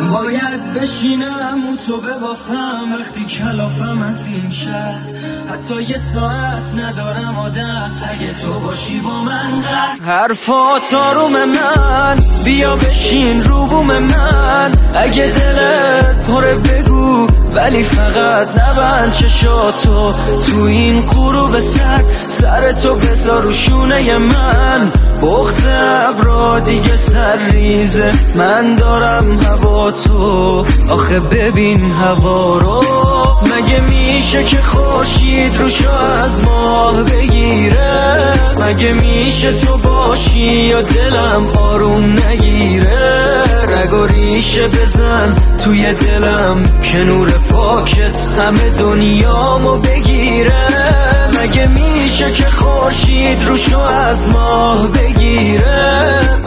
باید بشینم و تو ببافم وقتی کلافم از این شهر. حتی یه ساعت ندارم عادت اگه تو باشی با من قهر. حرفات آروم من بیا بشین رو بوم من، اگه دلت پره بگو ولی فقط نبند چشاتو. تو این غروب سر تو بذار رو شونه من. بغض ابرا دیگه سر ریزه، من دارم هوا تو. آخه ببین هوا رو، مگه میشه که خورشید روشو از ماه بگیره؟ مگه میشه تو باشی یا دلم آروم نگیره؟ رگ و ریشه بزن توی دلم که نور پاکت همه دنیامو بگیره. مگه میشه که خورشید روشو از ماه بگیره؟